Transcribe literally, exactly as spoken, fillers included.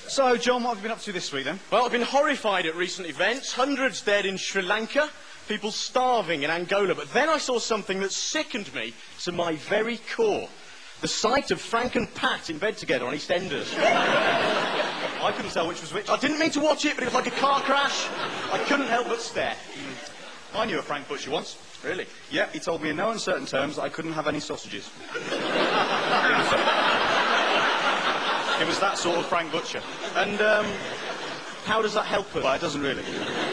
So, John, what have you been up to this week, then? Well, I've been horrified at recent events. Hundreds dead in Sri Lanka, people starving in Angola. But then I saw something that sickened me to my very core. The sight of Frank and Pat in bed together on EastEnders. I couldn't tell which was which. I didn't mean to watch it, but it was like a car crash. I couldn't help but stare. I knew a Frank Butcher once. Really? Yeah, he told me in no uncertain terms that I couldn't have any sausages. It was that sort of Frank Butcher. And, um, how does that help us? Well, it doesn't really.